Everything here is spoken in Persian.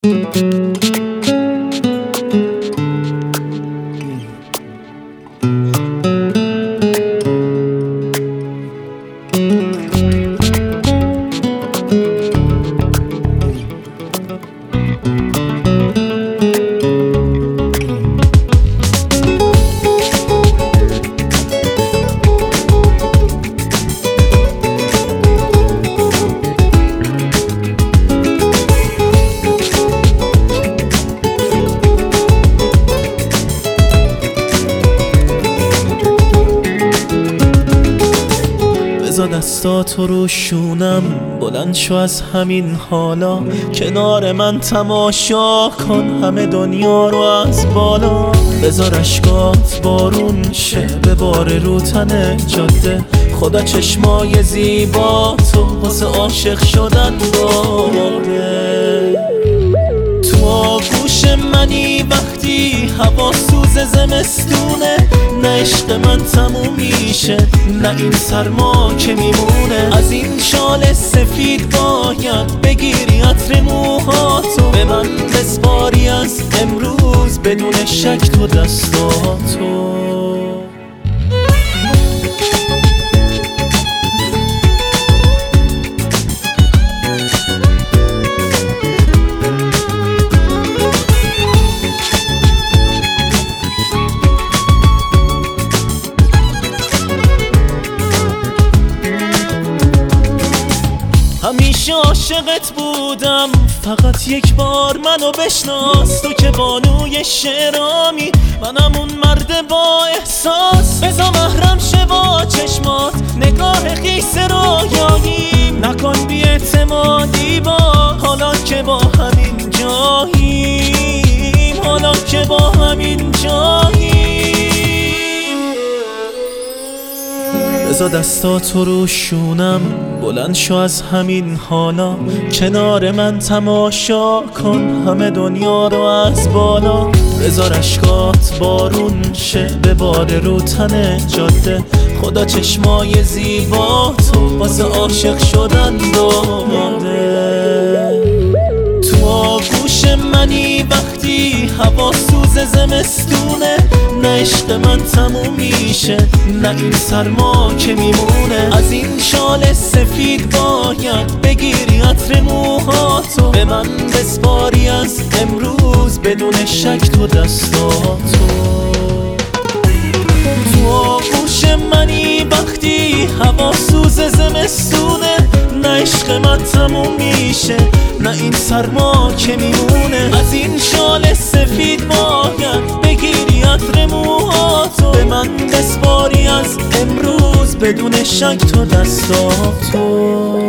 بذار دستاتو رو شونم، بلند شو از همین حالا، کنار من تماشا کن همه دنیا رو از بالا. بذار اشکات بارون شه بباره رو تن جاده، خدا چشمای زیبا تو واسه عاشق شدن داره. تو آغوش منی وقتی هوا سوز زمستونه، نه عشق من تموم میشه نه این سرما که میمونه. از این شال سفید باید بگیری عطر موهاتو، به من بسپاری از امروز بدون شک تو دستاتو. همیشه عاشقت بودم، فقط یک بار منو بشناس. تو که بانوی شعرامی، منم اون مرد با احساس. بذار محرم شه با چشمات، نگاه خیس رویاییم. نکن بی اعتمادی با حالا که با همین جاییم، حالا که با همین جاییم. بذار دستاتو رو شونم، بلند شو از همین حالا، کنار من تماشا کن همه دنیا رو از بالا. بذار اشکات بارون شه بباره رو تن جاده، خدا چشمای زیبا تو واسه عاشق شدن داده. تو آغوش منی وقتی هوا سوز زمستونه، نه عشق من تموم میشه نه این سرما که میمونه. از این شال سفید باید بگیری عطر موهاتو، به من بسپاری از امروز بدون شک تو دستاتو. تو آغوش منی وقتی هوا سوز زمستونه، نه عشق من تموم میشه نه این سرما که میمونه. از این شال سفید باید بگیری عطر موهاتو، به من بسپاری از امروز بدون شک تو دستاتو.